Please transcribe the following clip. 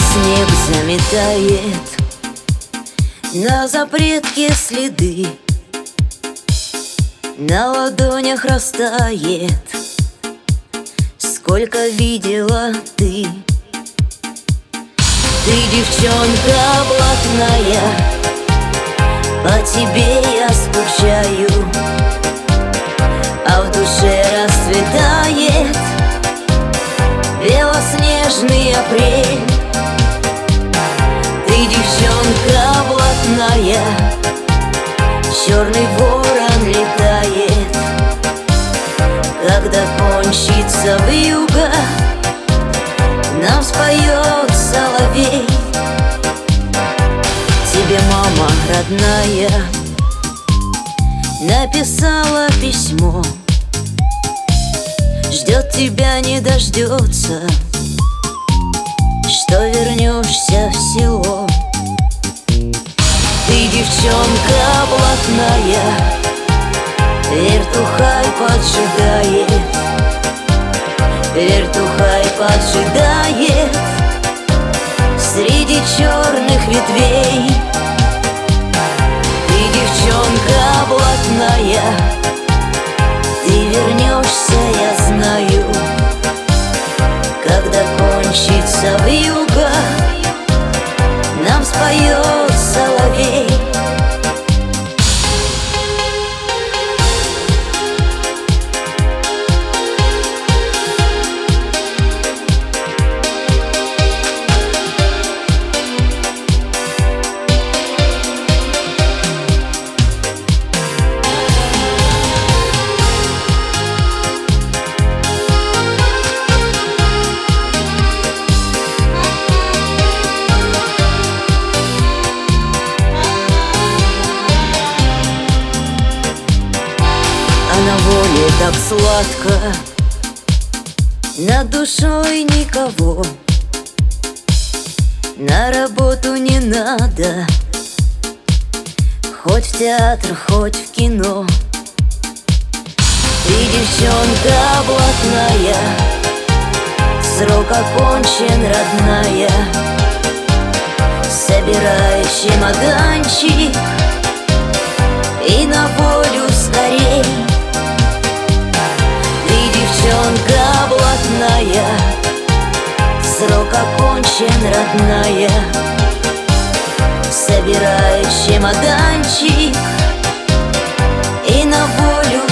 Снег заметает на запретке следы, на ладонях растает, сколько видела ты. Ты девчонка блатная, по тебе я скучаю, а в душе расцветает белоснежный апрель. Ты девчонка блатная, черный ворон летает, когда кончится вьюга, нам споет соловей. Тебе мама родная написала письмо, ждет тебя, не дождется, что вернешься в село. Ты девчонка блатная, вертухай поджидает, вертухай поджидает среди черных ветвей. Ты девчонка блатная, ты вернешься, я знаю, когда кончится вьюга, нам споет соловей. На воле так сладко, над душой никого, на работу не надо, хоть в театр, хоть в кино. Ты девчонка блатная, срок окончен, родная, собирай чемоданчик и на волю скорей. Девчонка блатная, срок окончен, родная, собирай чемоданчик и на волю